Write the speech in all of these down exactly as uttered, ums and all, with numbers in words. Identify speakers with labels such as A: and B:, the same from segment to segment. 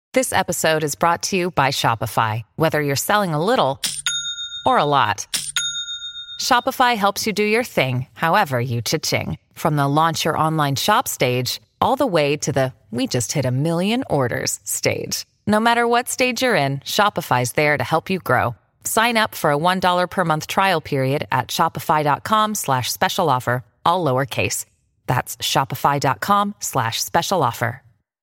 A: This episode is brought to you by Shopify. Whether you're selling a little or a lot, Shopify helps you do your thing, however you cha-ching. From the launch your online shop stage, all the way to the we just hit a million orders stage. No matter what stage you're in, Shopify's there to help you grow. Sign up for a one dollar per month trial period at shopify.com slash special offer, all lowercase. That's shopify.com slash special offer.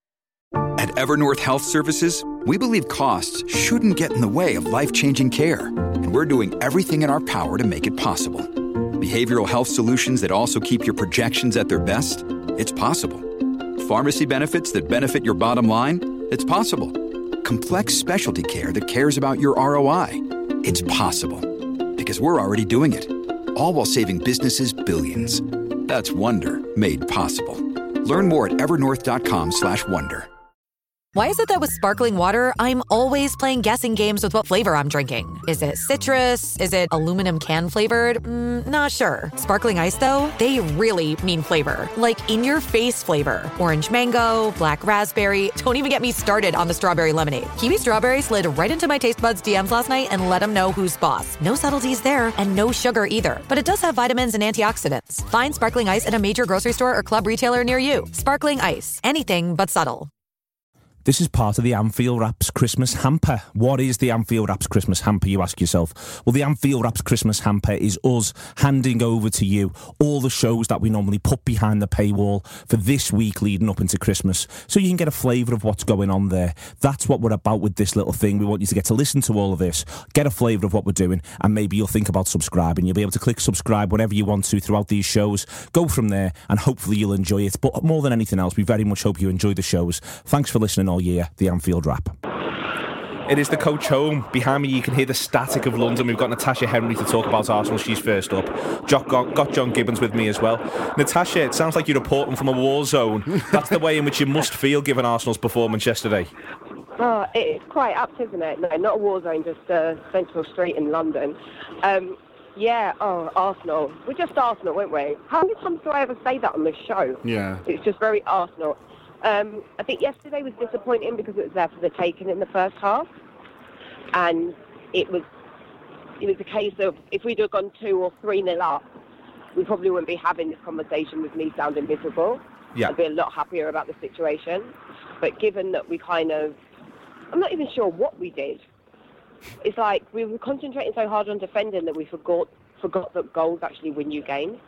B: At Evernorth Health Services, we believe costs shouldn't get in the way of life-changing care, and we're doing everything in our power to make it possible. Behavioral health solutions that also keep your projections at their best? It's possible. Pharmacy benefits that benefit your bottom line? It's possible. Complex specialty care that cares about your R O I? It's possible. Because we're already doing it. All while saving businesses billions. That's Wonder made possible. Learn more at evernorth.com slash wonder.
C: Why is it that with sparkling water, I'm always playing guessing games with what flavor I'm drinking? Is it citrus? Is it aluminum can flavored? Mm, not sure. Sparkling ice, though, they really mean flavor. Like in-your-face flavor. Orange mango, black raspberry. Don't even get me started on the strawberry lemonade. Kiwi Strawberry slid right into my taste buds D Ms last night and let them know who's boss. No subtleties there, and no sugar either. But it does have vitamins and antioxidants. Find sparkling ice at a major grocery store or club retailer near you. Sparkling ice. Anything but subtle.
D: This is part of the Anfield Wraps Christmas hamper. What is the Anfield Wraps Christmas hamper, you ask yourself? Well, the Anfield Wraps Christmas hamper is us handing over to you all the shows that we normally put behind the paywall for this week leading up into Christmas, so you can get a flavour of what's going on there. That's what we're about with this little thing. We want you to get to listen to all of this, get a flavour of what we're doing, and maybe you'll think about subscribing. You'll be able to click subscribe whenever you want to throughout these shows. Go from there, and hopefully you'll enjoy it. But more than anything else, we very much hope you enjoy the shows. Thanks for listening all year. The Anfield Wrap. It is the coach home. Behind me you can hear the static of London. We've got Natasha Henry to talk about Arsenal. She's first up. Got John Gibbons with me as well. Natasha, it sounds like you're reporting from a war zone. That's the way in which you must feel given Arsenal's performance yesterday.
E: Oh, it's quite apt, isn't it? No, not a war zone, just uh, Central Street in London. Um, yeah, oh, Arsenal. We're just Arsenal, weren't we? How many times do I ever say that on the show?
F: Yeah.
E: It's just very Arsenal. Um, I think yesterday was disappointing because it was there for the taking in the first half, and it was it was a case of if we'd have gone two or three nil up, we probably wouldn't be having this conversation with me sounding miserable.
D: Yeah.
E: I'd be a lot happier about the situation. But given that we kind of, I'm not even sure what we did. It's like we were concentrating so hard on defending that we forgot forgot that goals actually win you games.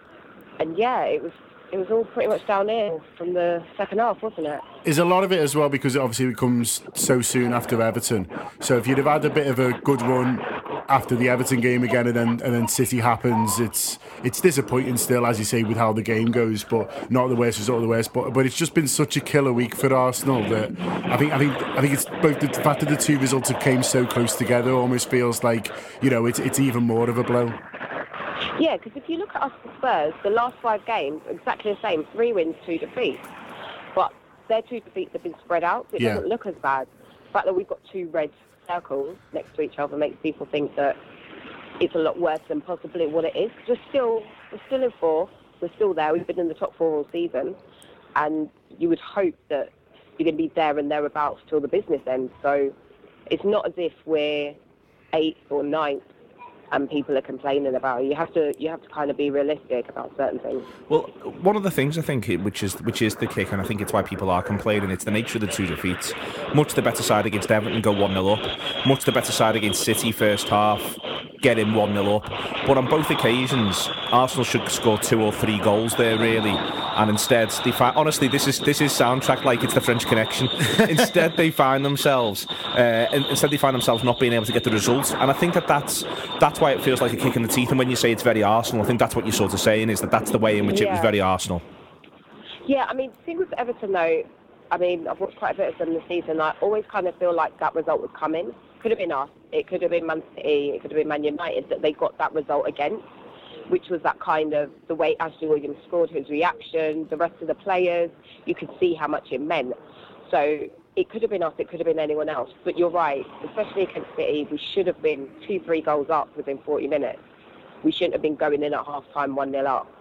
E: And yeah, it was. It was all pretty much downhill from the second half, wasn't it?
F: Is a lot of it as well because it obviously comes so soon after Everton. So if you'd have had a bit of a good run after the Everton game again, and then and then City happens, it's it's disappointing still, as you say, with how the game goes. But not the worst result of the worst. But but it's just been such a killer week for Arsenal that I think I think I think it's both the fact that the two results came so close together almost feels like, you know, it's it's even more of a blow.
E: Yeah, because if you look at us, the Spurs, the last five games, exactly the same, three wins, two defeats. But their two defeats have been spread out, so it
F: yeah.
E: doesn't look as bad. The fact that we've got two red circles next to each other makes people think that it's a lot worse than possibly what it is. We're still, we're still in fourth, we're still there, we've been in the top four all season, and you would hope that you're going to be there and thereabouts till the business ends. So it's not as if we're eighth or ninth and people are complaining about it. You have to, you have to kind of be realistic about certain things.
D: Well, one of the things I think, which is which is the kick, and I think it's why people are complaining, it's the nature of the two defeats. Much the better side against Everton go one nil up. Much the better side against City first half, get in one nil up. But on both occasions, Arsenal should score two or three goals there, really. And instead, they find, honestly, this is this is soundtrack like it's the French Connection. Instead, they find themselves, uh, instead they find themselves not being able to get the results. And I think that that's that's why it feels like a kick in the teeth. And when you say it's very Arsenal, I think that's what you're sort of saying, is that that's the way in which
E: yeah.
D: it was very Arsenal.
E: Yeah, I mean, the thing with Everton, though, I mean, I've watched quite a bit of them this season. I always kind of feel like that result was coming. Could have been us. It could have been Man City. It could have been Man United that they got that result against, which was that kind of the way Ashley Williams scored, his reaction, the rest of the players. You could see how much it meant. So it could have been us. It could have been anyone else. But you're right, especially against City, we should have been two, three goals up within forty minutes. We shouldn't have been going in at half-time one nil up.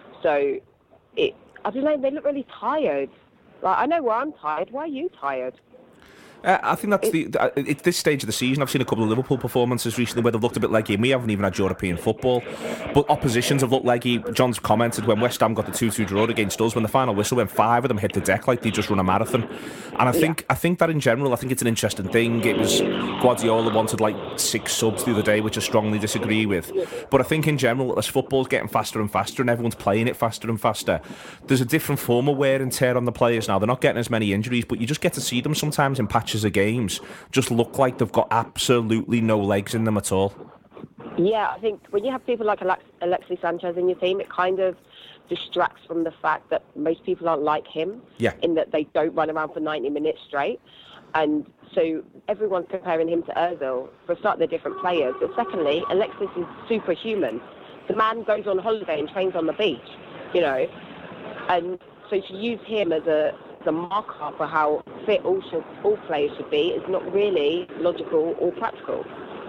E: So it, I don't know, they look really tired. Like, I know where I'm tired. Why are you tired?
D: Uh, I think that's the. Uh, it's this stage of the season. I've seen a couple of Liverpool performances recently where they've looked a bit leggy, and we haven't even had European football. But oppositions have looked leggy. John's commented when West Ham got the two two draw against us, when the final whistle went, five of them hit the deck like they just run a marathon. And I think yeah. I think that in general, I think it's an interesting thing. It was Guardiola wanted like six subs the other day, which I strongly disagree with. But I think in general, as football's getting faster and faster, and everyone's playing it faster and faster, there's a different form of wear and tear on the players now. They're not getting as many injuries, but you just get to see them sometimes in patches of games just look like they've got absolutely no legs in them at all.
E: Yeah, I think when you have people like Alex- Alexis Sanchez in your team, it kind of distracts from the fact that most people aren't like him,
D: yeah.
E: in that they don't run around for ninety minutes straight. And so everyone's comparing him to Ozil. For a start, they're different players. But secondly, Alexis is superhuman. The man goes on holiday and trains on the beach, you know. And so to use him as a the marker for how fit all should, all players should be is not really logical or practical.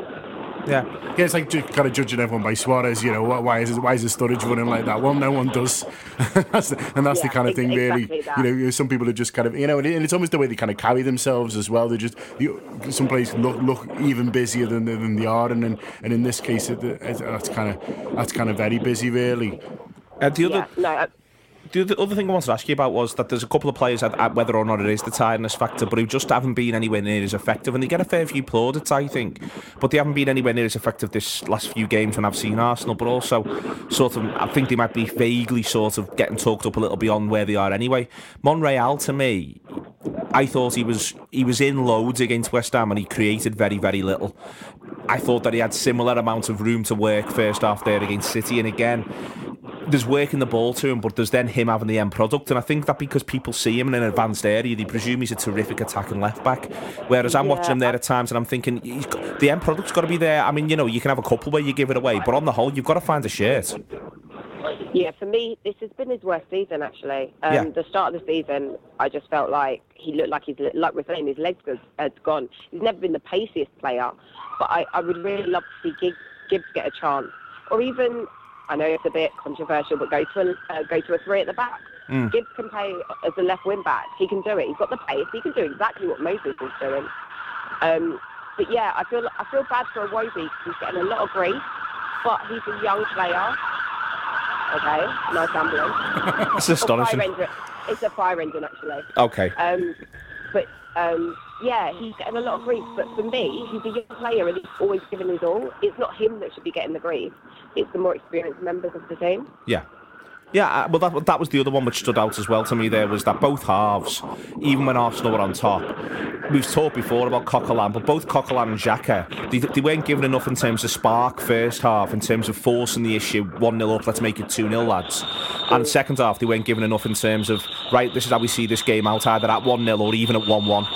F: Yeah, yeah, it's like kind of judging everyone by Suarez. You know, why is why is the Sturridge running like that? Well, no one does, that's the, and that's yeah, the kind of thing, exactly really. That. You know, some people are just kind of, you know, and it's almost the way they kind of carry themselves as well. They just you, some players look look even busier than than they are, and and, and in this case, it, it, that's kind of that's kind of very busy, really.
D: Uh, the other.
E: Yeah, no, I,
D: The other thing I wanted to ask you about was that there's a couple of players, at whether or not it is the tiredness factor, but who just haven't been anywhere near as effective, and they get a fair few plaudits, I think, but they haven't been anywhere near as effective this last few games when I've seen Arsenal, but also sort of, I think they might be vaguely sort of getting talked up a little beyond where they are anyway. Monreal, to me, I thought he was he was in loads against West Ham and he created very, very little. I thought that he had similar amounts of room to work first half there against City, and again, there's working the ball to him, but there's then him having the end product, and I think that because people see him in an advanced area, they presume he's a terrific attacking left back. Whereas I'm yeah. watching him there at times, and I'm thinking he's got, the end product's got to be there. I mean, you know, you can have a couple where you give it away, but on the whole, you've got to find a shirt.
E: Yeah, for me, this has been his worst season, actually. Um,
D: yeah.
E: The start of the season, I just felt like he looked like his, like we're saying, his legs had gone. He's never been the paciest player, but I, I would really love to see Gibbs, Gibbs get a chance, or even. I know it's a bit controversial, but go to a uh, go to a three at the back. Mm. Gibbs can play as a left wing back. He can do it. He's got the pace. He can do exactly what Moses is doing. Um, but yeah, I feel I feel bad for Iwobi. He's getting a lot of grief, but he's a young player. Okay, nice ambulance.
D: It's astonishing.
E: Fire engine. It's a fire engine, actually.
D: Okay.
E: Um, but um, yeah, he's getting a lot of grief. But for me, he's a young player and he's always giving his all. It's not him that should be getting the grief. It's the more experienced members of the team.
D: Yeah. Yeah, well, that, that was the other one which stood out as well to me there, was that both halves, even when Arsenal were on top, we've talked before about Coquelin, but both Coquelin and Xhaka, they, they weren't given enough in terms of spark first half, in terms of forcing the issue, one nil up, let's make it two nil, lads. And second half, they weren't given enough in terms of, right, this is how we see this game out, either at one nil or even at one one.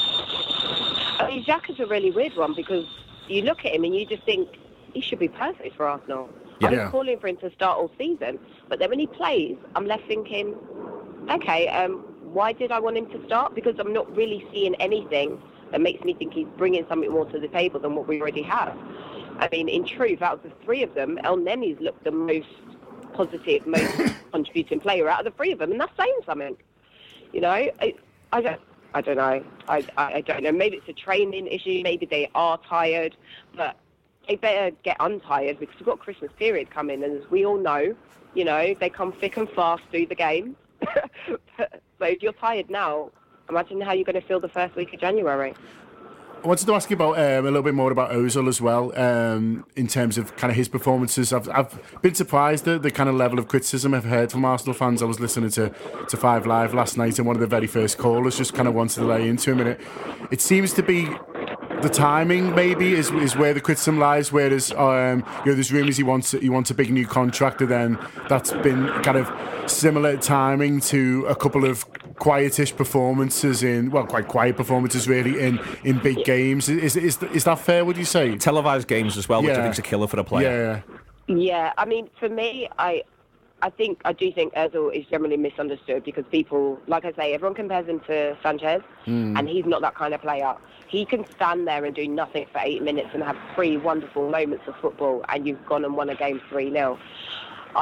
E: I mean, Xhaka's a really weird one, because you look at him and you just think, he should be perfect for Arsenal.
D: Yeah.
E: I was calling for him to start all season, but then when he plays, I'm left thinking, okay, um, why did I want him to start? Because I'm not really seeing anything that makes me think he's bringing something more to the table than what we already have. I mean, in truth, out of the three of them, El Neni's looked the most positive, most contributing player out of the three of them, and that's saying something. You know, I, I don't, I don't know. I, I don't know. Maybe it's a training issue. Maybe they are tired, but they better get untired, because we've got Christmas period coming, and as we all know, you know, they come thick and fast through the game. So if you're tired now, imagine how you're going to feel the first week of January.
F: I wanted to ask you about um, a little bit more about Ozil as well, um, in terms of kind of his performances. I've I've been surprised at the kind of level of criticism I've heard from Arsenal fans. I was listening to, to Five Live last night, and one of the very first callers just kind of wanted to lay into him, and it, it seems to be the timing maybe is is where the criticism lies. Whereas um, you know, there's rumours he wants he wants a big new contract, and then that's been kind of similar timing to a couple of quietish performances in well, quite quiet performances really in, in big games. Is is is that fair? Would you say
D: televised games as well, which
F: yeah.
D: I think is a killer for a player?
F: Yeah.
E: Yeah, I mean, for me, I. I think I do think Ozil is generally misunderstood, because people, like I say, everyone compares him to Sanchez, mm. and he's not that kind of player. He can stand there and do nothing for eight minutes and have three wonderful moments of football, and you've gone and won a game three nil. I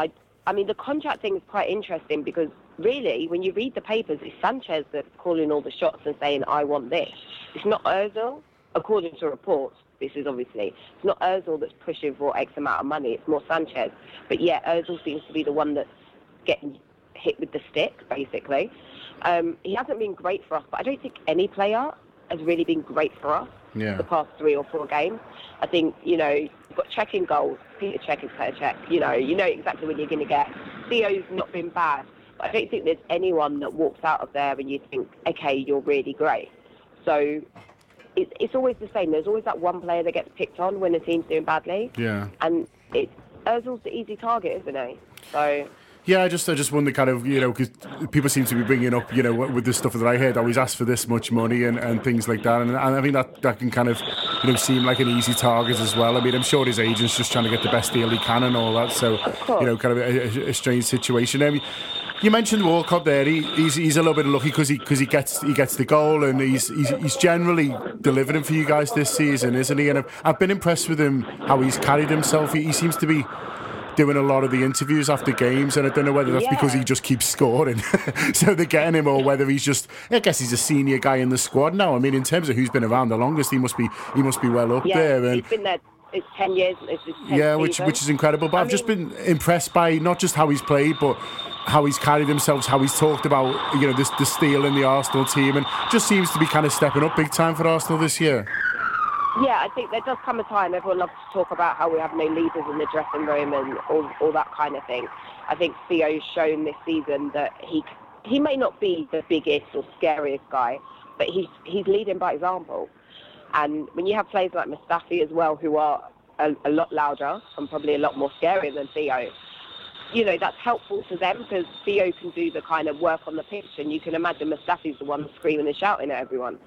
E: I mean, the contract thing is quite interesting because really, when you read the papers, it's Sanchez that's calling all the shots and saying, I want this. It's not Ozil, according to reports. This is obviously, it's not Ozil that's pushing for X amount of money. It's more Sanchez. But yeah, Ozil seems to be the one that's getting hit with the stick, basically. Um, he hasn't been great for us, but I don't think any player has really been great for us yeah. the past three or four games. I think, you know, you've got checking goals. Peter Cech is Peter Cech. You know, you know exactly what you're going to get. Theo's not been bad, but I don't think there's anyone that walks out of there and you think, okay, you're really great. So it's, it's always the same. There's always that one player that gets picked on when the team's doing badly.
F: Yeah.
E: And it's Ozil's the easy target, isn't he? So...
F: Yeah, I just I just wonder kind of, you know, because people seem to be bringing up, you know, with the stuff that I heard, always ask for this much money and, and things like that. And, and I think that, that can kind of, you know, seem like an easy target as well. I mean, I'm sure his agent's just trying to get the best deal he can and all that. So, you know, kind of a, a strange situation. I mean, you mentioned Walcott there. He, he's he's a little bit unlucky because he because he gets he gets the goal and he's, he's he's generally delivering for you guys this season, isn't he? And I've, I've been impressed with him, how he's carried himself. He, he seems to be doing a lot of the interviews after games, and I don't know whether that's yeah. because he just keeps scoring so they're getting him, or whether he's just, I guess he's a senior guy in the squad now. I mean, in terms of who's been around the longest, he must be he must be well up
E: yeah,
F: there.
E: And he's been there, it's ten years. It's his tenth
F: yeah, which
E: season.
F: which is incredible. But I I've mean, just been impressed by not just how he's played, but how he's carried himself, how he's talked about, you know, this the steel in the Arsenal team, and just seems to be kind of stepping up big time for Arsenal this year.
E: Yeah, I think there does come a time, everyone loves to talk about how we have no leaders in the dressing room and all, all that kind of thing. I think Theo's shown this season that he he may not be the biggest or scariest guy, but he's, he's leading by example. And when you have players like Mustafi as well, who are a, a lot louder and probably a lot more scary than Theo, you know, that's helpful to them because Theo can do the kind of work on the pitch, and you can imagine Mustafi's the one screaming and shouting at everyone.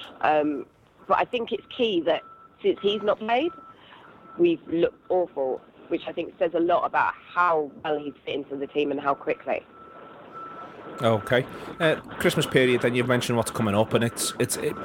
E: Um, But I think it's key that since he's not played, we've looked awful, which I think says a lot about how well he's fit into the team and how quickly.
D: Okay. Uh, Christmas period, then you've mentioned what's coming up, and it's it's it,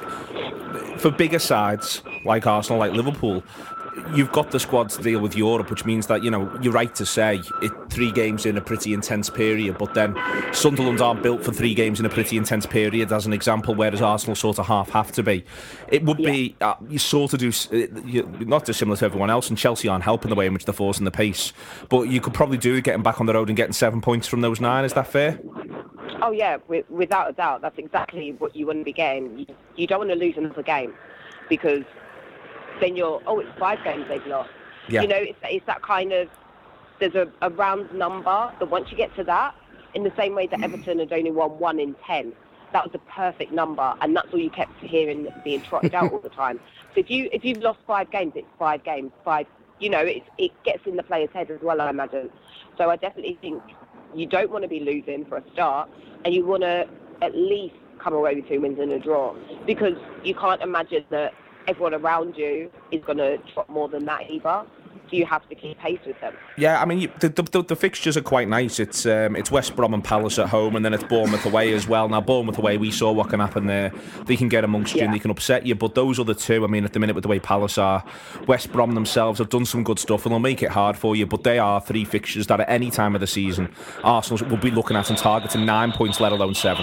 D: for bigger sides like Arsenal, like Liverpool, you've got the squad to deal with Europe, which means that, you know, you're right to say it three games in a pretty intense period, but then Sunderland aren't built for three games in a pretty intense period, as an example, whereas Arsenal sort of half have to be. It would yeah. be, uh, you sort of do, you, not dissimilar to everyone else, and Chelsea aren't helping the way in which they're forcing the pace, but you could probably do getting back on the road and getting seven points from those nine. Is that fair?
E: Oh yeah, without a doubt, that's exactly what you want to be getting. You, you don't want to lose another game, because then you're, oh, it's five games they've lost. Yeah. You know, it's, it's that kind of, there's a, a round number that once you get to that, in the same way that Everton had only won one in ten, that was a perfect number, and that's all you kept hearing being trotted out all the time. So if, you, if you've lost five games, it's five games, five, you know, it, it gets in the player's head as well, I imagine. So I definitely think you don't want to be losing for a start, and you want to at least come away with two wins and a draw, because you can't imagine that everyone around you is going to drop more than that either. So you have to keep pace with them. Yeah,
D: I mean, you, the, the the fixtures are quite nice. It's um, it's West Brom and Palace at home, and then it's Bournemouth away as well. Now, Bournemouth away, we saw what can happen there. They can get amongst you, yeah. and they can upset you. But those other two, I mean, at the minute with the way Palace are, West Brom themselves have done some good stuff, and they'll make it hard for you. But they are three fixtures that at any time of the season, Arsenal will be looking at and targeting nine points, let alone seven.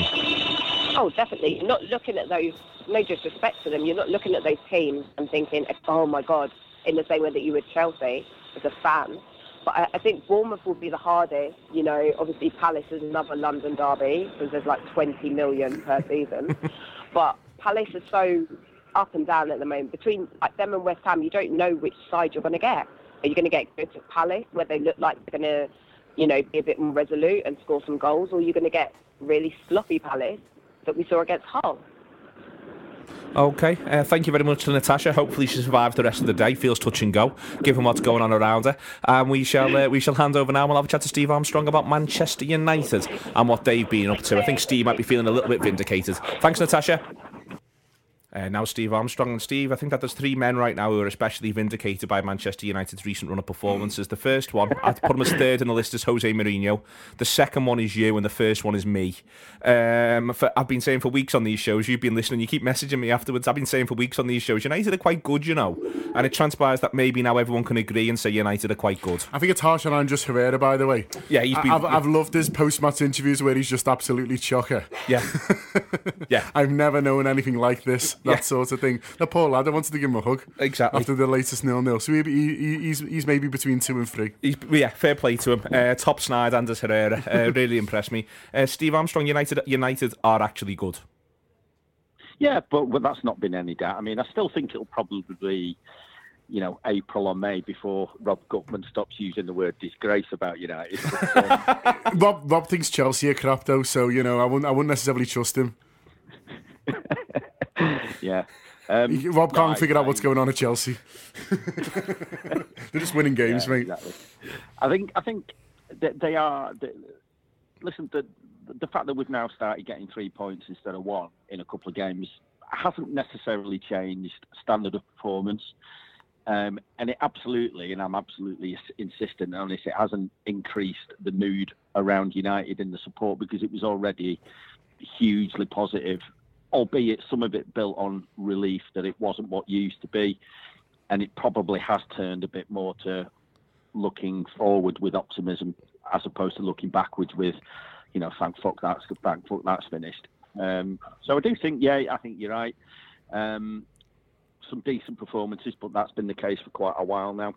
E: Oh, definitely. You're not looking at those, no disrespect to them, you're not looking at those teams and thinking, oh my God, in the same way that you would Chelsea as a fan. But I, I think Bournemouth will be the hardest. You know, obviously Palace is another London derby because there's like twenty million per season. But Palace is so up and down at the moment. Between like, them and West Ham, you don't know which side you're going to get. Are you going to get good to Palace, where they look like they're going to, you know, be a bit more resolute and score some goals, or are you going to get really sloppy Palace that we saw against Hull?
D: Okay, uh, thank you very much to Natasha. Hopefully she survives the rest of the day. Feels touch and go, given what's going on around her. And um, we shall uh, we shall hand over now. We'll have a chat to Steve Armstrong about Manchester United and what they've been up to. I think Steve might be feeling a little bit vindicated. Thanks, Natasha. Uh, now Steve Armstrong. And Steve, I think that there's three men right now who are especially vindicated by Manchester United's recent run of performances. The first one, I'd put him as third in the list, is Jose Mourinho. The second one is you, and the first one is me. Um, for, I've been saying for weeks on these shows, you've been listening, you keep messaging me afterwards, I've been saying for weeks on these shows, United are quite good, you know. And it transpires that maybe now everyone can agree and say United are quite good.
F: I think it's harsh on Andres Herrera, by the way.
D: Yeah, he's been...
F: I've, I've loved his post-match interviews where he's just absolutely chocker.
D: Yeah. Yeah.
F: I've never known anything like this, that yeah. sort of thing. The poor lad, I wanted to give him a hug.
D: Exactly.
F: After the latest nil-nil. So he, he, he's, he's maybe between two and three.
D: He's, yeah, fair play to him. Uh, top snide, Andres Herrera. Uh, really impressed me. Uh, Steve Armstrong, United United are actually good.
G: Yeah, but well, that's not been any doubt. I mean, I still think it'll probably be, you know, April or May before Rob Gutman stops using the word disgrace about United. But, um...
F: Rob Rob thinks Chelsea are crap though, so you know I wouldn't I wouldn't necessarily trust him.
G: yeah, um,
F: Rob can't no, figure I, out what's going on at Chelsea. They're just winning games,
G: yeah,
F: mate.
G: Exactly. I think I think that they are. They, listen, the the fact that we've now started getting three points instead of one in a couple of games hasn't necessarily changed standard of performance. Um, and it absolutely, and I'm absolutely insistent on this, it hasn't increased the mood around United in the support, because it was already hugely positive, albeit some of it built on relief that it wasn't what used to be. And it probably has turned a bit more to looking forward with optimism as opposed to looking backwards with, you know, thank fuck that's, thank fuck that's finished. Um, so I do think, yeah, I think you're right. Um, some decent performances, but that's been the case for quite a while now.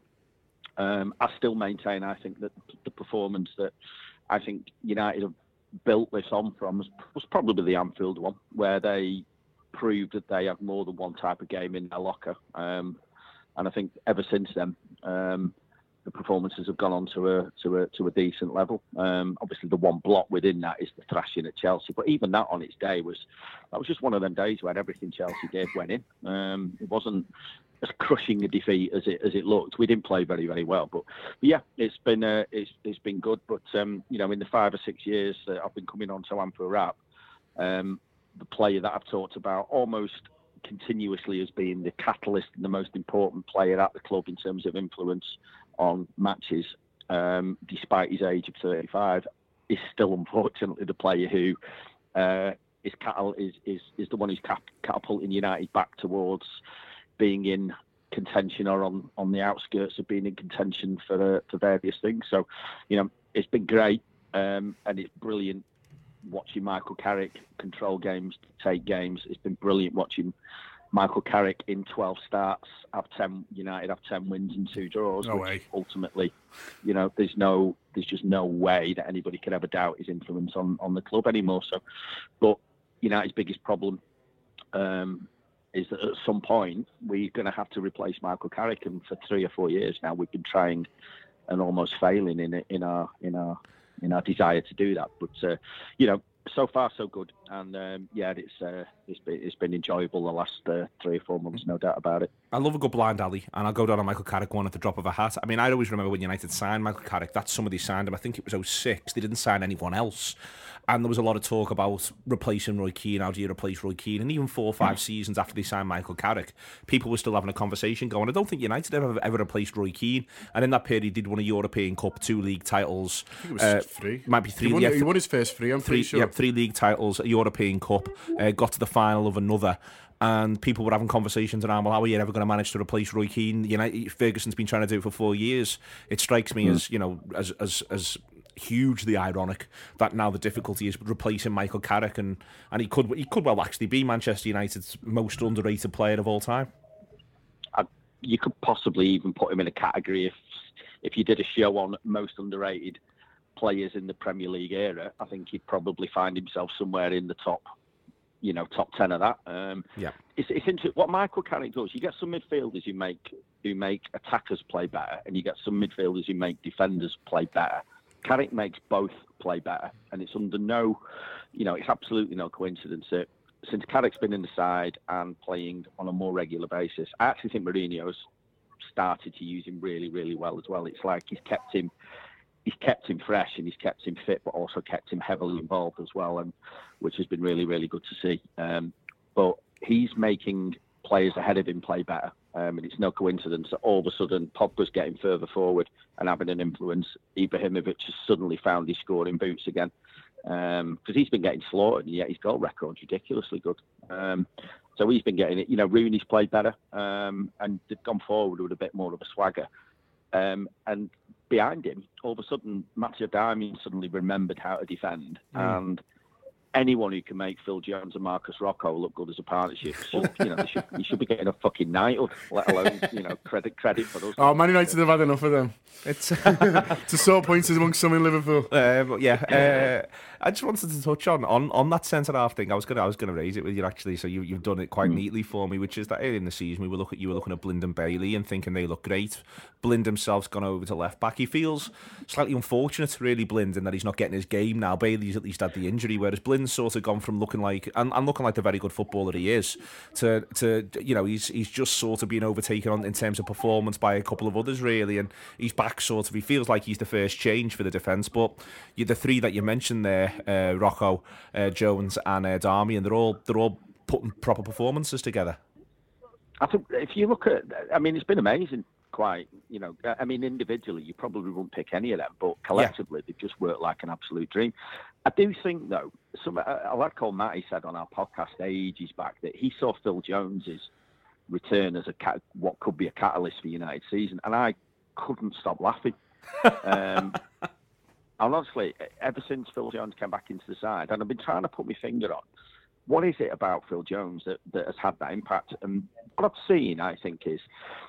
G: Um, I still maintain, I think, that the performance that I think United have built this on from was, was probably the Anfield one, where they proved that they have more than one type of game in their locker. Um, and I think ever since then, um, the performances have gone on to a to a to a decent level. Um, obviously, the one block within that is the thrashing at Chelsea, but even that on its day was that was just one of them days where everything Chelsea did went in. Um, it wasn't as crushing a defeat as it as it looked. We didn't play very very well, but, but yeah, it's been uh, it's it's been good. But um, you know, in the five or six years that I've been coming on to Amphil Rap, um, the player that I've talked about almost continuously as being the catalyst and the most important player at the club in terms of influence on matches, um, despite his age of thirty-five, is still unfortunately the player who uh, is, catal- is is is the one who's cap- catapulting United back towards being in contention or on, on the outskirts of being in contention for uh, for various things. So, you know, it's been great, um, and it's brilliant watching Michael Carrick control games, take games. It's been brilliant watching Michael Carrick in twelve starts have ten United have ten wins and two draws.
F: No
G: which
F: way.
G: Ultimately, you know, there's no, there's just no way that anybody could ever doubt his influence on, on the club anymore. So, but United's biggest problem um, is that at some point we're going to have to replace Michael Carrick, and for three or four years now we've been trying and almost failing in in our in our in our desire to do that. But uh, you know. So far, so good, and um, yeah, it's uh, it's been it's been enjoyable the last uh, three or four months, no doubt about it.
D: I love a good blind alley, and I'll go down on Michael Carrick one at the drop of a hat. I mean, I always remember when United signed Michael Carrick, that's somebody signed him. I think it was oh six. They didn't sign anyone else, and there was a lot of talk about replacing Roy Keane. How do you replace Roy Keane? And even four or five seasons after they signed Michael Carrick, people were still having a conversation going, I don't think United ever ever replaced Roy Keane. And in that period, he did win a European Cup, two league titles.
F: I think it was
D: uh,
F: three.
D: Might be three.
F: He won,
D: yeah,
F: he won his first three. I'm
D: three,
F: pretty sure.
D: Yeah, three league titles, a European Cup. Uh, got to the final of another. And people were having conversations around, well, how are you ever going to manage to replace Roy Keane? You know, Ferguson's been trying to do it for four years. It strikes me mm. as, you know, as as as hugely ironic that now the difficulty is replacing Michael Carrick, and, and he could he could well actually be Manchester United's most underrated player of all time.
G: I, you could possibly even put him in a category if if you did a show on most underrated players in the Premier League era. I think he'd probably find himself somewhere in the top. You know, top ten of that. Um,
D: yeah,
G: it's it's into what Michael Carrick does. You get some midfielders who make who make attackers play better, and you get some midfielders who make defenders play better. Carrick makes both play better, and it's under no, you know, it's absolutely no coincidence that since Carrick's been in the side and playing on a more regular basis, I actually think Mourinho's started to use him really, really well as well. It's like he's kept him. He's kept him fresh and he's kept him fit, but also kept him heavily involved as well, and which has been really, really good to see. Um, but he's making players ahead of him play better. Um, and it's no coincidence that all of a sudden Pogba's getting further forward and having an influence. Ibrahimovic has suddenly found his scoring boots again, because um, he's been getting slaughtered, and yet his goal record's ridiculously good. Um, so he's been getting it. You know, Rooney's played better, um, and they've gone forward with a bit more of a swagger. Um, and behind him, all of a sudden, Matteo Darmian suddenly remembered how to defend, mm. and anyone who can make Phil Jones and Marcus Rocco look good as a partnership, should, you know, they should, you should be getting a fucking knighthood, let alone, you know, credit credit for us.
F: Oh, Man United have had enough of them. It's to sort points amongst some in Liverpool.
D: Um, yeah, uh, I just wanted to touch on on, on that centre half thing. I was gonna I was gonna raise it with you actually. So you you've done it quite mm. neatly for me, which is that early in the season we were looking you were looking at Blind and Bailey and thinking they look great. Blind himself's gone over to left back. He feels slightly unfortunate, really, Blind, in that he's not getting his game now. Bailey's at least had the injury, whereas Blind's sort of gone from looking like and, and looking like the very good footballer he is to to you know he's he's just sort of being overtaken on in terms of performance by a couple of others really, and he's back sort of. He feels like he's the first change for the defence, but you the three that you mentioned there, uh, Rocco, uh, Jones, and uh, Darmian, they're all they're all putting proper performances together.
G: I think if you look at, I mean, it's been amazing. Quite, you know, I mean, individually, you probably wouldn't pick any of them, but collectively, yeah. they've just worked like an absolute dream. I do think, though, some a lad called Matty said on our podcast ages back that he saw Phil Jones's return as a cat, what could be a catalyst for United season, and I couldn't stop laughing. um, and honestly, ever since Phil Jones came back into the side, and I've been trying to put my finger on what is it about Phil Jones that, that has had that impact. And what I've seen, I think, is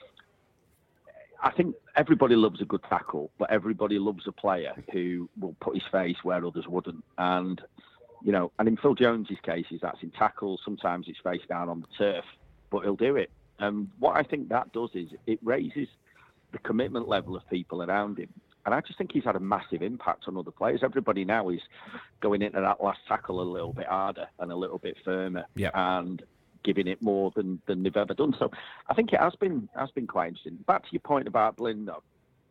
G: I think everybody loves a good tackle, but everybody loves a player who will put his face where others wouldn't. And, you know, and in Phil Jones's cases, that's in tackles. Sometimes it's face down on the turf, but he'll do it. And what I think that does is it raises the commitment level of people around him. And I just think he's had a massive impact on other players. Everybody now is going into that last tackle a little bit harder and a little bit firmer.
D: Yeah.
G: And giving it more than, than they've ever done. So I think it has been has been quite interesting. Back to your point about Blind, though,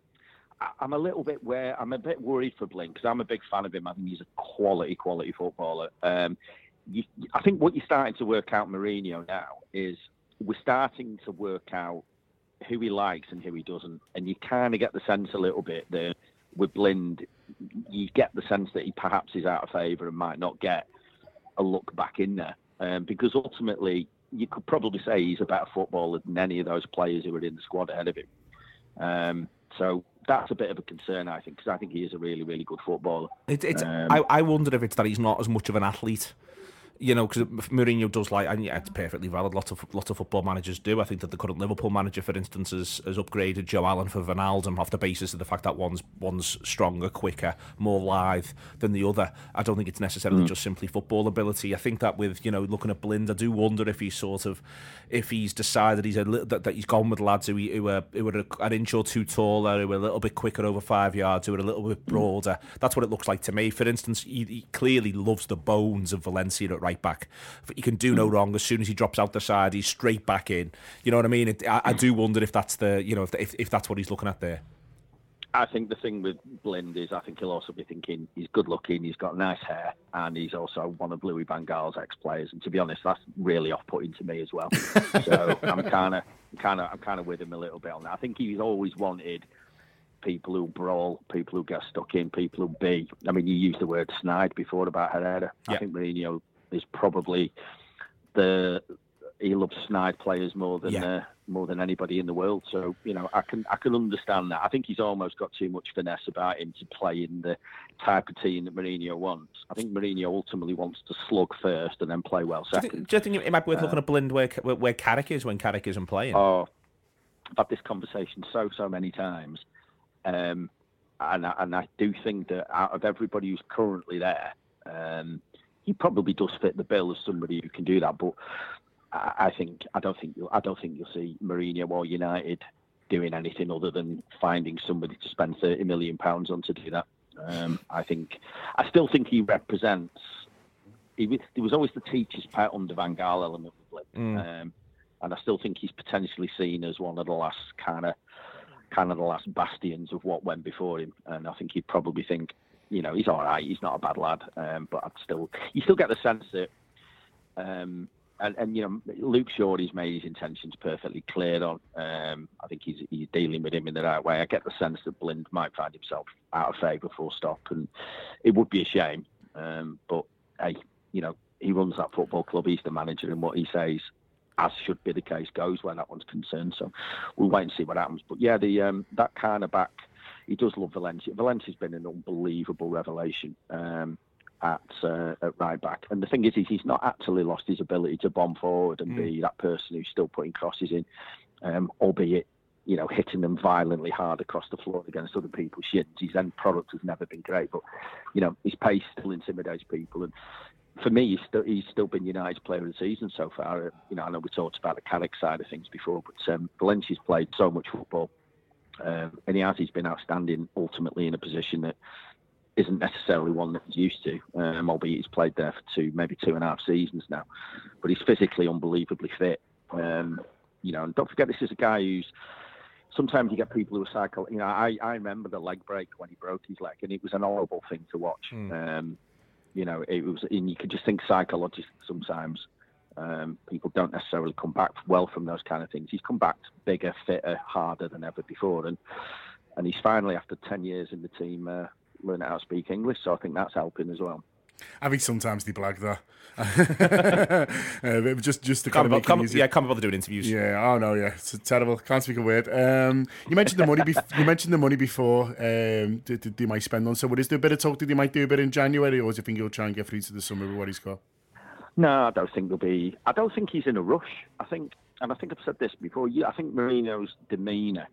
G: I, I'm a little bit where I'm a bit worried for Blind because I'm a big fan of him. I think he's a quality, quality footballer. Um, you, I think what you're starting to work out Mourinho now is we're starting to work out who he likes and who he doesn't. And you kind of get the sense a little bit that with Blind, you get the sense that he perhaps is out of favour and might not get a look back in there. Um, because ultimately, you could probably say he's a better footballer than any of those players who were in the squad ahead of him. Um, so that's a bit of a concern, I think, because I think he is a really, really good footballer.
D: It, it's,
G: um,
D: I, I wonder if it's that he's not as much of an athlete. You know, because Mourinho does like, and yeah, it's perfectly valid. Lots of lots of football managers do. I think that the current Liverpool manager, for instance, has, has upgraded Joe Allen for Wijnaldum off the basis of the fact that one's one's stronger, quicker, more lithe than the other. I don't think it's necessarily mm. just simply football ability. I think that with you know looking at Blind, I do wonder if he's sort of if he's decided he's a little, that, that he's gone with lads who who are who are an inch or two taller, who are a little bit quicker over five yards, who are a little bit broader. Mm. That's what it looks like to me. For instance, he, he clearly loves the bones of Valencia at right back. He can do no wrong. As soon as he drops out the side, he's straight back in. You know what I mean? It, I, I do wonder if that's the, you know, if, if if that's what he's looking at there.
G: I think the thing with Blind is I think he'll also be thinking he's good looking, he's got nice hair, and he's also one of Louis van Gaal's ex-players. And to be honest, that's really off-putting to me as well. So I'm kind of, kind of, I'm kind of with him a little bit on that. I think he's always wanted people who brawl, people who get stuck in, people who be. I mean, you used the word snide before about Herrera. Yeah. I think Mourinho is probably the he loves snide players more than yeah. uh, more than anybody in the world. So you know, I can I can understand that. I think he's almost got too much finesse about him to play in the type of team that Mourinho wants. I think Mourinho ultimately wants to slug first and then play well second.
D: Do you think, do you think it might be worth uh, looking at Blind where where Carrick is when Carrick isn't playing?
G: Oh, I've had this conversation so so many times, um, and I, and I do think that out of everybody who's currently there. Um, He probably does fit the bill as somebody who can do that, but I think I don't think you'll, I don't think you'll see Mourinho or United doing anything other than finding somebody to spend thirty million pounds on to do that. Um, I think I still think he represents. He, he was always the teacher's pet under Van Gaal element of Blind, mm. um, and I still think he's potentially seen as one of the last kind of kind of the last bastions of what went before him, and I think he'd probably think. You know, he's all right. He's not a bad lad, um, but I'd still, you still get the sense that um, and, and you know, Luke Shawty's made his intentions perfectly clear on. Um, I think he's he's dealing with him in the right way. I get the sense that Blind might find himself out of favour, full stop, and it would be a shame. Um, but hey, you know, he runs that football club. He's the manager, and what he says, as should be the case, goes where that one's concerned. So we'll wait and see what happens. But yeah, the um, that kind of back, he does love Valencia. Valencia's been an unbelievable revelation. Um, At, uh, at right back, and the thing is, is, he's not actually lost his ability to bomb forward and mm. be that person who's still putting crosses in, um, albeit, you know, hitting them violently hard across the floor against other people's shins. His end product has never been great, but you know, his pace still intimidates people. And for me, he's still he's still been United's player of the season so far. You know, I know we talked about the Carrick side of things before, but um, Valencia's played so much football, um, and he has. He's been outstanding. Ultimately, in a position that isn't necessarily one that he's used to, um, albeit he's played there for two, maybe two and a half seasons now. But he's physically unbelievably fit. Um, you know, and don't forget, this is a guy who's, sometimes you get people who are cycle, you know, I, I remember the leg break when he broke his leg, and it was an horrible thing to watch. Mm. Um, you know, it was, and you could just think psychologically sometimes, um, people don't necessarily come back well from those kind of things. He's come back bigger, fitter, harder than ever before. And, and he's finally, after ten years in the team, uh, learn how to speak English, so I think that's helping as well.
F: I think sometimes they blag that. uh, just, just to kind of make
H: come,
F: it easy.
H: Yeah, can't be bothered doing interviews.
F: Yeah, oh no, yeah, it's terrible. Can't speak a word. Um, you mentioned the money. Bef- you mentioned the money before. Um, that they might spend on. So, what is there a bit of talk that they might do a bit in January, or do you think he'll try and get through to the summer with what he's got?
G: No, I don't think there'll be. I don't think he's in a rush. I think, and I think I've said this before. I think Mourinho's demeanour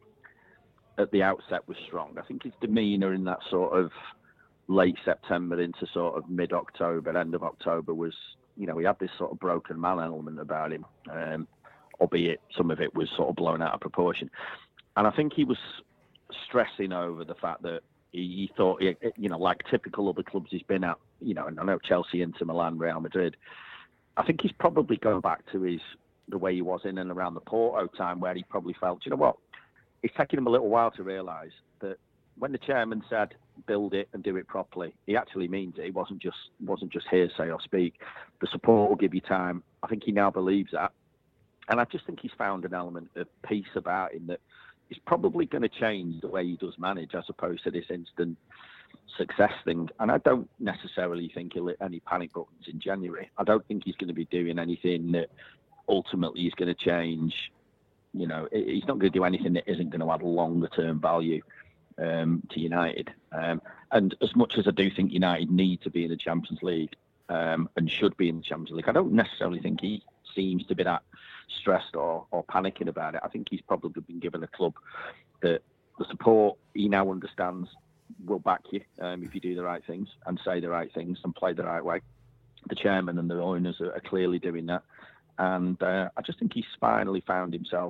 G: at the outset was strong. I think his demeanour in that sort of late September into sort of mid-October, end of October was, you know, he had this sort of broken man element about him, um, albeit some of it was sort of blown out of proportion. And I think he was stressing over the fact that he, he thought, he, you know, like typical other clubs he's been at, you know, and I know Chelsea, Inter Milan, Real Madrid, I think he's probably going back to his the way he was in and around the Porto time, where he probably felt, you know what, it's taken him a little while to realise that when the chairman said build it and do it properly, he actually means it. It wasn't just wasn't just hearsay or speak. The support will give you time. I think he now believes that, and I just think he's found an element of peace about him that is probably going to change the way he does manage, as opposed to this instant success thing. And I don't necessarily think he'll hit any panic buttons in January. I don't think he's going to be doing anything that ultimately is going to change. You know, he's not going to do anything that isn't going to add longer term value um, to United. Um, and as much as I do think United need to be in the Champions League um, and should be in the Champions League, I don't necessarily think he seems to be that stressed or, or panicking about it. I think he's probably been given a club that the support he now understands will back you um, if you do the right things and say the right things and play the right way. The chairman and the owners are, are clearly doing that. And uh, I just think he's finally found himself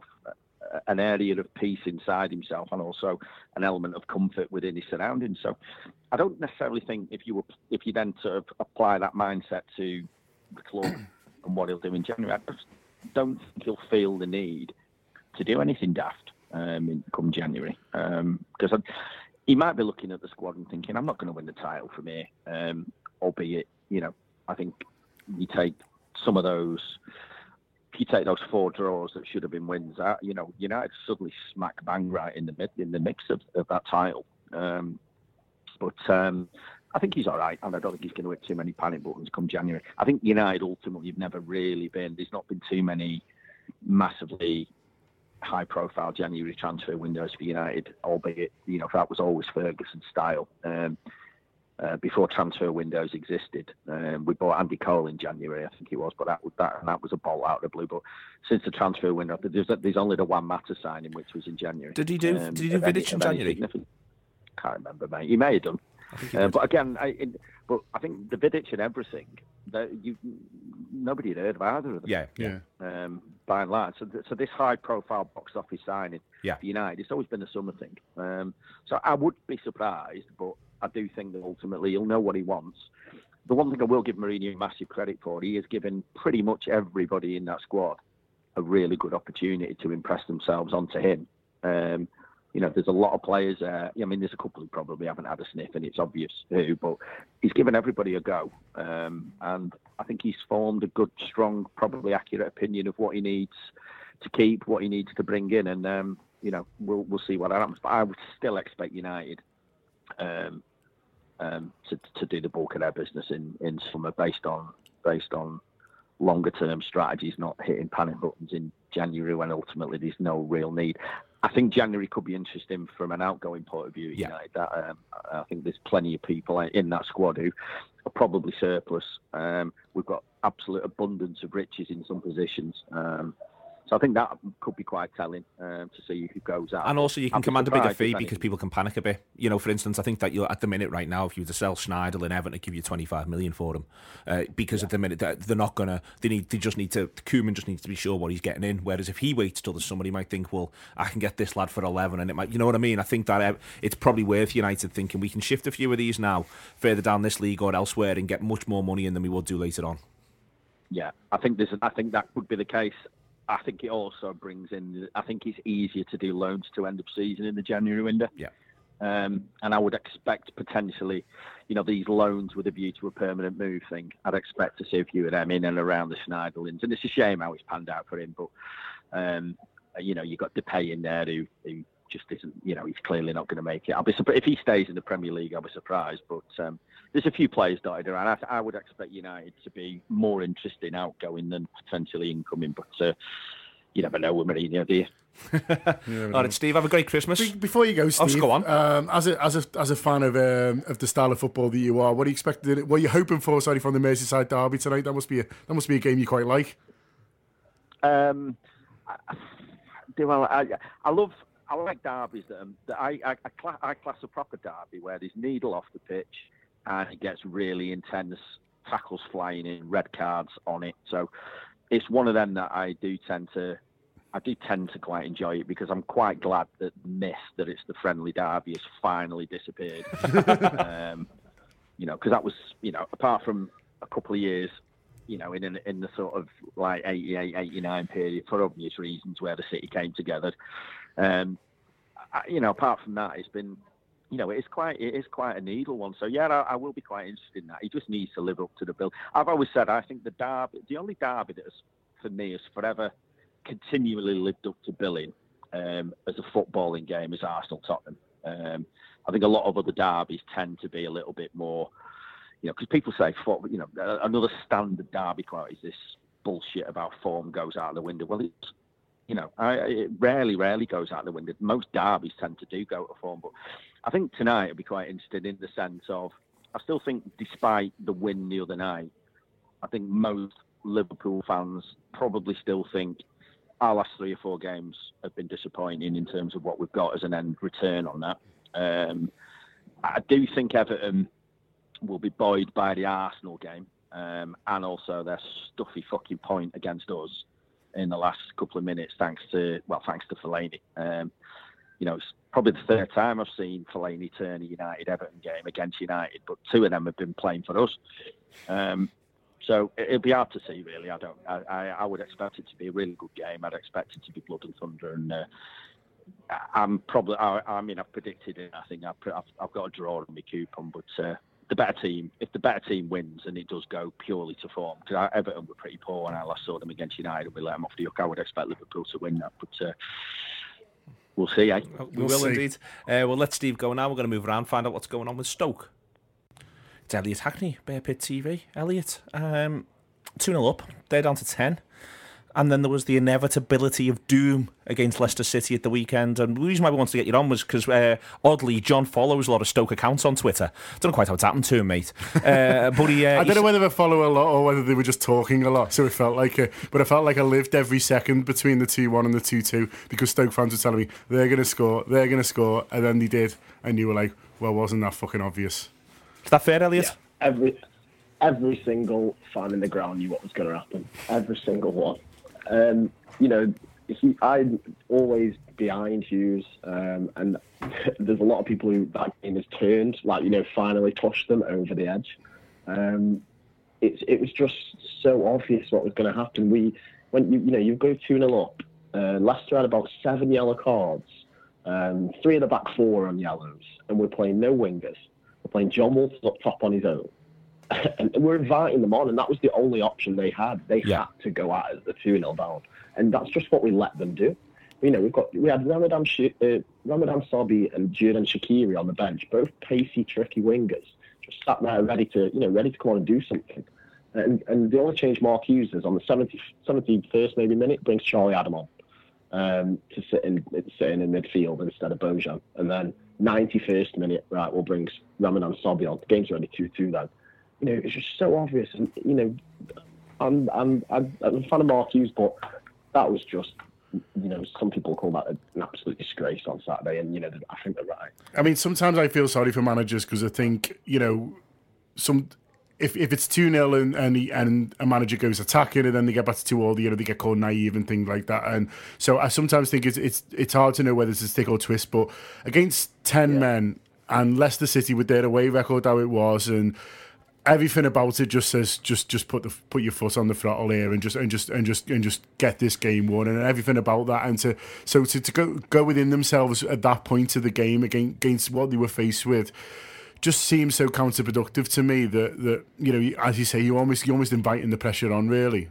G: an area of peace inside himself, and also an element of comfort within his surroundings. So I don't necessarily think if you were, if you then sort of apply that mindset to the club and what he'll do in January, I just don't think he'll feel the need to do anything daft um, in come January. Um, because he might be looking at the squad and thinking, I'm not going to win the title from here. Um, albeit, you know, I think you take some of those. If you take those four draws that should have been wins out, you know, United suddenly smack bang right in the mid, in the mix of, of that title. Um, but um, I think he's all right, and I don't think he's going to hit too many panic buttons come January. I think United ultimately have never really been. There's not been too many massively high-profile January transfer windows for United, albeit, you know, that was always Ferguson's style. Um, Uh, before transfer windows existed, um, we bought Andy Cole in January, I think it was, but that was that, and that was a bolt out of the blue. But since the transfer window, there's, there's only the Juan Mata signing, which was in January.
H: Did he do? Um, did he do Vidic in January?
G: Can't remember, mate. He may have done. Uh, but again, I, in, but I think the Vidic and everything, you nobody had heard of either of them.
H: Yeah, yeah.
G: Um, by and large, so, so this high-profile box office signing
H: yeah.
G: for United, it's always been a summer thing. Um, so I would be surprised, but I do think that ultimately he'll know what he wants. The one thing I will give Mourinho massive credit for, he has given pretty much everybody in that squad a really good opportunity to impress themselves onto him. Um, you know, there's a lot of players. Uh, I mean, there's a couple who probably haven't had a sniff, and it's obvious who. But he's given everybody a go, um, and I think he's formed a good, strong, probably accurate opinion of what he needs to keep, what he needs to bring in, and um, you know, we'll we'll see what happens. But I would still expect United um, um, to to do the bulk of their business in, in summer, based on based on longer term strategies, not hitting panic buttons in January when ultimately there's no real need. I think January could be interesting from an outgoing point of view. Yeah. United. That, um, I think there's plenty of people in that squad who are probably surplus. Um, we've got absolute abundance of riches in some positions. Um, So I think that could be quite telling um, to see who goes out.
H: And also you can command a bigger fee because people can panic a bit. You know, for instance, I think that you're at the minute right now, if you were to sell Schneiderlin, Everton would give you twenty-five million for him uh, because yeah. at the minute they're not gonna. They need. They just need to. Koeman just needs to be sure what he's getting in. Whereas if he waits till the summer, he might think, well, I can get this lad for eleven, and it might. You know what I mean? I think that uh, it's probably worth United thinking we can shift a few of these now further down this league or elsewhere and get much more money in than we would do later on.
G: Yeah, I think there's. I think that could be the case. I think it also brings in, I think it's easier to do loans to end of season in the January window.
H: Yeah.
G: Um, and I would expect potentially, you know, these loans with a view to a permanent move thing, I'd expect to see a few of them in and around the Schneiderlins. And it's a shame how it's panned out for him. But, um, you know, you've got Depay in there who, who just isn't, you know, he's clearly not going to make it. I'll be surprised if he stays in the Premier League, I'll be surprised. But um, there's a few players dotted around. I, I would expect United to be more interesting outgoing than potentially incoming. But uh, you never know with Mourinho, do you?
H: All right, Steve, have a great Christmas.
F: Before you go, Steve,
H: oh, just go on.
F: Um, as a as a as a fan of um, of the style of football that you are, what are you expecting? What are you hoping for? Sorry, from the Merseyside derby tonight. That must be a that must be a game you quite like.
G: Um, I, do I, I, I love. I like derbies that, um, that I, I, I, class, I class a proper derby where there's needle off the pitch and it gets really intense, tackles flying in, red cards on it. So it's one of them that I do tend to, I do tend to quite enjoy it because I'm quite glad that the myth that it's the friendly derby has finally disappeared. um, you know, because that was, you know, apart from a couple of years, you know, in in, in the sort of like eighty-eight, eighty-nine period for obvious reasons where the city came together. Um, I, you know, apart from that, it's been, you know, it's quite it is quite a needle one. So yeah, I, I will be quite interested in that. He just needs to live up to the bill. I've always said I think the derby, the only derby that has, for me, has forever continually lived up to billing um, as a footballing game is Arsenal Tottenham. Um, I think a lot of other derbies tend to be a little bit more, you know, because people say, you know, another standard derby quote is this bullshit about form goes out the window. Well, it's, you know, I, it rarely, rarely goes out the window. Most derbies tend to do go to form, but I think tonight it'll be quite interesting in the sense of, I still think despite the win the other night, I think most Liverpool fans probably still think our last three or four games have been disappointing in terms of what we've got as an end return on that. Um, I do think Everton will be buoyed by the Arsenal game um, and also their stuffy fucking point against us in the last couple of minutes, thanks to, well, thanks to Fellaini. Um, you know, it's probably the third time I've seen Fellaini turn a United-Everton game against United, but two of them have been playing for us. Um, so it'll be hard to see, really. I don't. I, I, I would expect it to be a really good game. I'd expect it to be blood and thunder, and uh, I'm probably. I, I mean, I've predicted it. I think I've, I've, I've got a draw on my coupon, but uh, the better team, if the better team wins, and it does go purely to form, because Everton were pretty poor when I last saw them against United, and we let them off the hook. I would expect Liverpool to win that, but uh, we'll see. Eh?
H: We we'll will see. Indeed. Uh, well, let Steve go now. We're going to move around, find out what's going on with Stoke. It's Elliot Hackney, Bear Pit T V. Elliot, um, two nil up. They're down to ten. And then there was the inevitability of doom against Leicester City at the weekend. And the reason why we wanted to get you on was because, uh, oddly, John follows a lot of Stoke accounts on Twitter. I don't know quite how it's happened to him, mate. Uh, but he, uh,
F: I don't know whether they follow a lot or whether they were just talking a lot. So it felt like a, but I felt like I lived every second between the two one and the two two because Stoke fans were telling me they're going to score, they're going to score. And then they did. And you were like, well, wasn't that fucking obvious?
H: Is that fair, Elliot?
I: Yeah, every, every single fan in the ground knew what was going to happen. Every single one. Um, you know, he, I'm always behind Hughes, um, and there's a lot of people who that game has turned, like, you know, finally pushed them over the edge. Um, it, it was just so obvious what was going to happen. We, when you, you know, you go two nil up, uh, Leicester had about seven yellow cards, Um, three of the back four on yellows, and we're playing no wingers. We're playing John Walters up top on his own. And we're inviting them on, and that was the only option they had. They yeah. had to go at us the two nil down, and that's just what we let them do. You know, we've got we had Ramadan Sh- uh, Ramadan Sobhi and Jordan Shaqiri on the bench, both pacey, tricky wingers, just sat there ready to you know ready to come on and do something. And and the only change Mark Hughes is on the seventieth, seventy-first maybe minute brings Charlie Adam on um, to sit in sit in, in midfield instead of Bojan, and then ninety-first minute right we'll bring Ramadan Sobhi on. The game's already two two then. You know, it's just so obvious. And, you know, I'm, I'm, I'm, I'm a fan of Mark Hughes, but that was just, you know, some people call that an absolute disgrace on Saturday. And, you know, I think they're right.
F: I mean, sometimes I feel sorry for managers because I think, you know, some if if it's two nil and, and, he, and a manager goes attacking and then they get back to two all, you know, they get called naive and things like that. And so I sometimes think it's it's, it's hard to know whether it's a stick or twist. But against ten yeah. men and Leicester City with their away record, how it was, and everything about it just says just just put the put your foot on the throttle here and just and just and just and just get this game won, and everything about that. And to so to, to go go within themselves at that point of the game against, against what they were faced with just seems so counterproductive to me that, that you know, as you say, you almost you almost inviting the pressure on, really.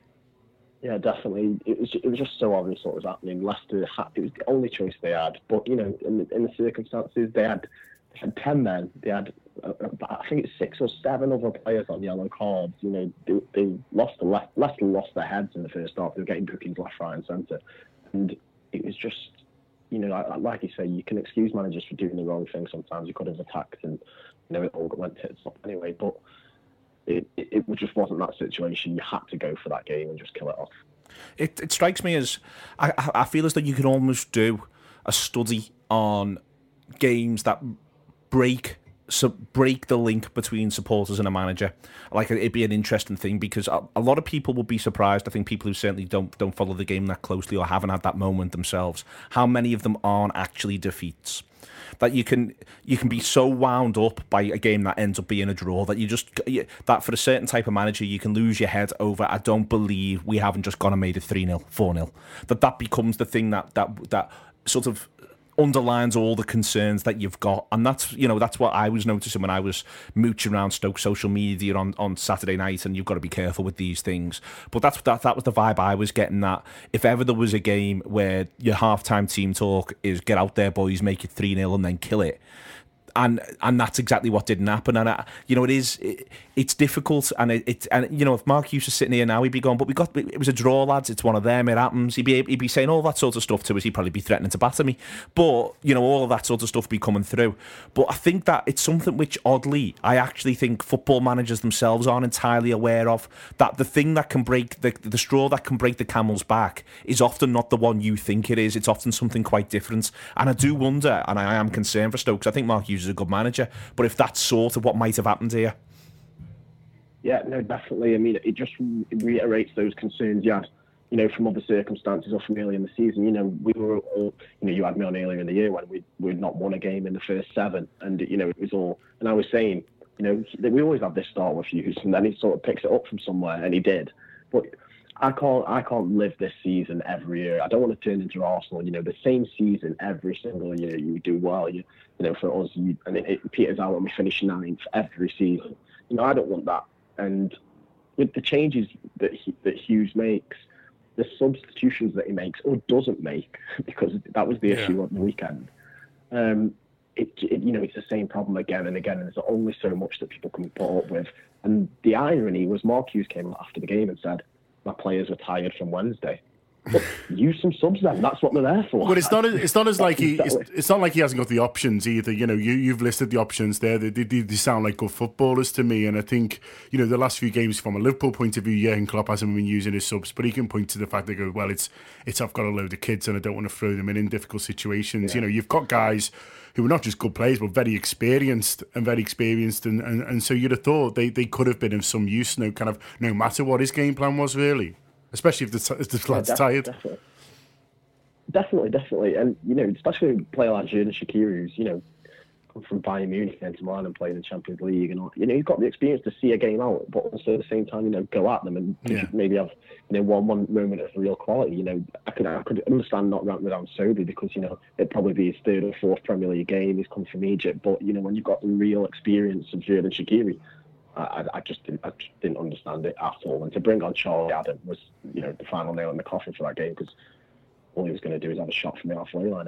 I: Yeah, definitely. It was it was just so obvious what was happening. Leicester had, it was the only choice they had, but you know, in the, in the circumstances they had they had ten men, they had. I think it's six or seven other players on yellow cards. You know, they, they lost the left, Leicester lost their heads in the first half. They were getting bookings left, right, and centre, and it was just, you know, like you say, you can excuse managers for doing the wrong thing. Sometimes you could have attacked, and you know, it all went tits up anyway. But it, it, it just wasn't that situation. You had to go for that game and just kill it off.
D: It it strikes me as I I feel as though you can almost do a study on games that break. So break the link between supporters and a manager. Like, it'd be an interesting thing because a, a lot of people will be surprised. I think people who certainly don't don't follow the game that closely or haven't had that moment themselves, how many of them aren't actually defeats. That you can you can be so wound up by a game that ends up being a draw that you just that for a certain type of manager you can lose your head over. I don't believe we haven't just gone and made it three nil, four nil. That that becomes the thing that that that sort of underlines all the concerns that you've got, and that's you know that's what I was noticing when I was mooching around Stoke social media on, on Saturday night. And you've got to be careful with these things, but that's that that was the vibe I was getting. That if ever there was a game where your halftime team talk is get out there boys, make it three nil and then kill it, and and that's exactly what didn't happen. And I, you know it is it, it's difficult, and it, it and you know if Mark Hughes was sitting here now, he'd be going, but we got it was a draw, lads, it's one of them, it happens. He'd be he'd be saying all that sort of stuff to us. He'd probably be threatening to batter me, but you know all of that sort of stuff be coming through. But I think that it's something which oddly I actually think football managers themselves aren't entirely aware of, that the thing that can break the the straw that can break the camel's back is often not the one you think it is. It's often something quite different. And I do wonder, and I am concerned for Stoke, because I think Mark Hughes is a good manager, but if that's sort of what might have happened here.
I: Yeah, no, definitely. I mean, it just reiterates those concerns you had, you know, from other circumstances or from early in the season. You know, we were all, you know, you had me on earlier in the year when we we'd not won a game in the first seven, and you know, it was all. And I was saying, you know, we always have this start with Hughes, and then he sort of picks it up from somewhere, and he did. But I can't, I can't live this season every year. I don't want to turn into Arsenal. You know, the same season every single year. You do well. You, you know, for us, you, and it, it peters out when we finish ninth every season. You know, I don't want that. And with the changes that he, that Hughes makes, the substitutions that he makes or doesn't make, because that was the yeah. issue on the weekend. Um, it, it, you know, it's the same problem again and again, and there's only so much that people can put up with. And the irony was, Mark Hughes came out after the game and said, "My players were tired from Wednesday." But use some subs then. That's what they're there for.
F: But it's not. It's not as like he. It's, it's not like he hasn't got the options either. You know, you you've listed the options there. They, they they sound like good footballers to me. And I think you know the last few games from a Liverpool point of view, yeah, and Klopp hasn't been using his subs, but he can point to the fact they go, well, it's it's I've got a load of kids and I don't want to throw them in in difficult situations. Yeah. You know, you've got guys who are not just good players but very experienced and very experienced, and, and, and so you'd have thought they, they could have been of some use. No kind of no matter what his game plan was really. Especially if the, if the lad's
I: yeah,
F: tired.
I: Definitely. definitely, definitely. And, you know, especially a player like Jordan Shaqiri, who's, you know, come from Bayern Munich and to Milan and play in the Champions League, and all, you know, you've got the experience to see a game out, but also at the same time, you know, go at them and yeah. maybe have, you know, one one moment of real quality. You know, I could I could understand not ramping down Sobey because, you know, it'd probably be his third or fourth Premier League game. He's come from Egypt, but you know, when you've got the real experience of Xherdan Shaqiri, I, I just didn't I just didn't understand it at all. And to bring on Charlie Adam was, you know, the final nail in the coffin for that game because all he was going to do is have a shot from the halfway line.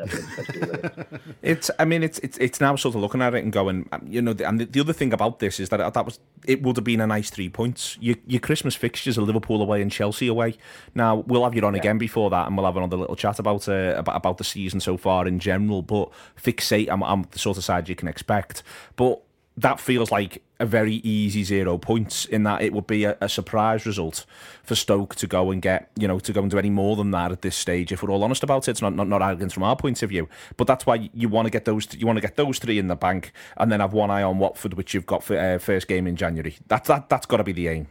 D: It's, I mean, it's it's it's now sort of looking at it and going, you know, and the, the other thing about this is that it, that was it would have been a nice three points. Your, your Christmas fixtures are Liverpool away and Chelsea away. Now we'll have you on yeah. again before that, and we'll have another little chat about uh, about about the season so far in general. But fixate, I'm, I'm the sort of side you can expect, but. That feels like a very easy zero points in that it would be a, a surprise result for Stoke to go and get, you know, to go and do any more than that at this stage. If we're all honest about it, it's not not, not arrogance from our point of view, but that's why you want to get those you want to get those three in the bank and then have one eye on Watford, which you've got for uh, first game in January. That's that that's got to be the aim.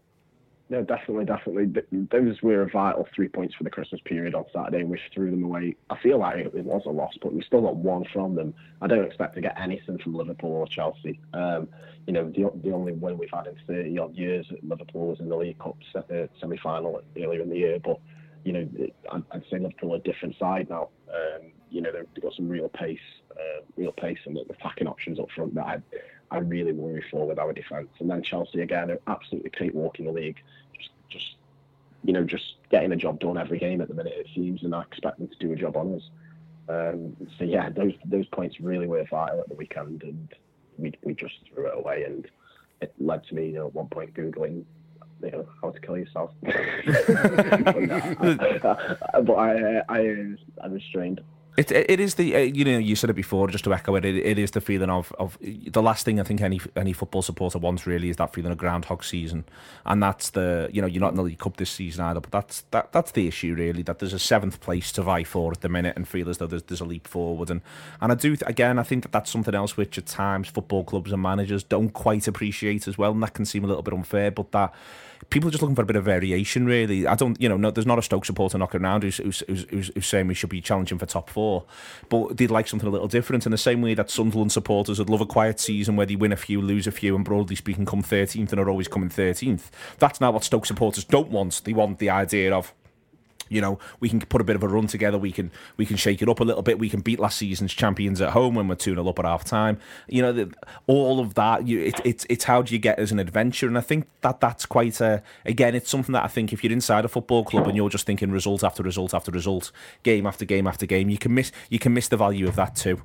I: No, definitely, definitely. Those were vital three points for the Christmas period on Saturday, and we threw them away. I feel like it was a loss, but we still got one from them. I don't expect to get anything from Liverpool or Chelsea. Um, you know, the the only win we've had in thirty odd years at Liverpool was in the League Cup semi-final earlier in the year. But you know, I'd say Liverpool are a different side now. Um, you know, they've got some real pace, uh, real pace, and the attacking options up front that I. I really worry for with our defence. And then Chelsea, again, are absolutely cakewalk in the league. Just, just, you know, just getting a job done every game at the minute, it seems, and I expect them to do a job on us. Um, so, yeah, those those points really were vital at the weekend, and we we just threw it away. And it led to me, you know, at one point Googling, you know, how to kill yourself. but, no, but I, I, I restrained.
D: It it is the uh, you know you said it before, just to echo it, it, it is the feeling of, of the last thing I think any any football supporter wants really is that feeling of groundhog season, and that's the you know you're not in the League Cup this season either, but that's that that's the issue really, that there's a seventh place to vie for at the minute and feel as though there's, there's a leap forward, and and I do again I think that that's something else which at times football clubs and managers don't quite appreciate as well, and that can seem a little bit unfair, but that people are just looking for a bit of variation really. I don't you know no, there's not a Stoke supporter knocking around who's who's, who's who's saying we should be challenging for top four. But they'd like something a little different, in the same way that Sunderland supporters would love a quiet season where they win a few, lose a few, and broadly speaking come thirteenth and are always coming thirteenth. That's not what Stoke supporters don't want. They want the idea of, you know, we can put a bit of a run together, we can we can shake it up a little bit, we can beat last season's champions at home when we're two nil up at half time. You know, the, all of that, you, it, it's it's how do you get as an adventure, and I think that that's quite a, again, it's something that I think if you're inside a football club and you're just thinking result after result after result, game after game after game, you can miss you can miss the value of that too.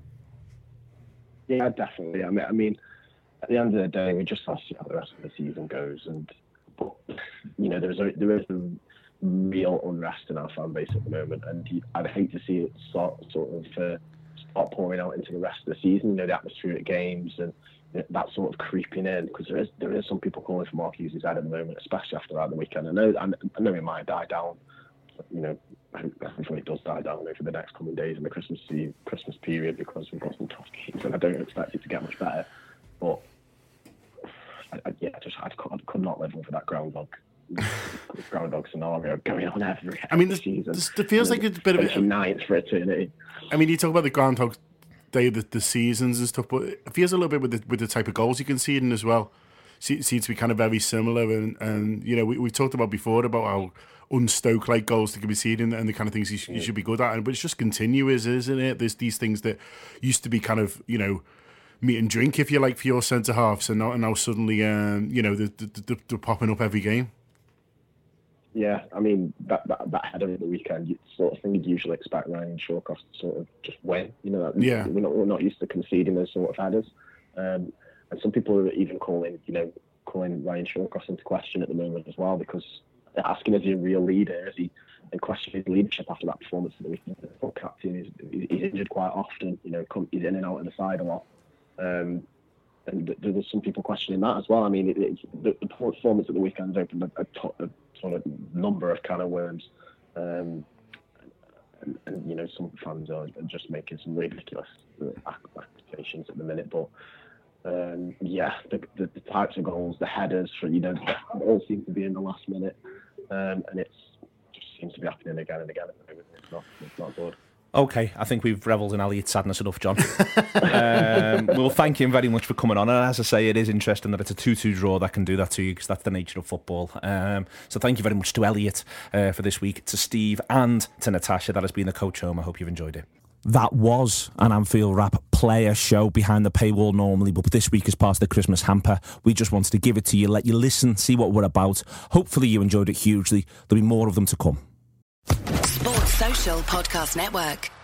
I: Yeah, definitely. I mean, I mean, at the end of the day, we just have to see how the rest of the season goes, and but, you know, there's a, there is a real unrest in our fan base at the moment, and I'd hate to see it sort sort of uh, start pouring out into the rest of the season. You know, the atmospheric games and you know, that sort of creeping in, because there is there is some people calling for Mark Hughes' head at the moment, especially after that the weekend. I know I know it might die down. You know, hopefully it does die down over the next coming days in the Christmas Christmas period, because we've got some tough games, and I don't expect it to get much better. But I, I, yeah, just I could, I could not live over that groundhog. groundhog scenario going on every
F: I mean, it feels like it's a bit of a
I: ninth for eternity.
F: I mean, you talk about the groundhog day, the, the seasons and stuff, but it feels a little bit with the with the type of goals you concede in as well. Seems to be kind of very similar, and, and you know we we talked about before about how unstoke like goals that can be seen and, and the kind of things you, sh- you should be good at, but it's just continuous, isn't it? There's these things that used to be kind of, you know, meat and drink, if you like, for your centre halves, and now, and now suddenly, um, you know, they're, they're, they're popping up every game.
I: Yeah, I mean, that, that, that header at the weekend, you sort of thing you'd usually expect Ryan Shawcross to sort of just win. You know,
F: yeah.
I: we're not we're not used to conceding those sort of headers. Um, and some people are even calling, you know, calling Ryan Shawcross into question at the moment as well, because they're asking, is he a real leader? Is he, and questioning his leadership after that performance at the weekend. The captain, he's, he's injured quite often, you know, he's in and out of the side a lot. Um, and there's some people questioning that as well. I mean, it, it, the, the performance at the weekend opened a, a, a sort of number of can of worms, um, and, and you know, some fans are just making some ridiculous accusations at the minute. But um, yeah, the, the, the types of goals, the headers, for you know, all seem to be in the last minute, um, and it's just seems to be happening again and again at the moment. It's not, it's not good.
D: Okay, I think we've revelled in Elliot's sadness enough, John. um, we'll thank him very much for coming on. And as I say, it is interesting that it's a two two draw that can do that to you, because that's the nature of football. Um, so thank you very much to Elliot uh, for this week, to Steve and to Natasha. That has been the Coach Home. I hope you've enjoyed it. That was an Anfield Wrap player show behind the paywall normally, but this week as part of the Christmas hamper, we just wanted to give it to you, let you listen, see what we're about. Hopefully you enjoyed it hugely. There'll be more of them to come.
J: Sports Social Podcast Network.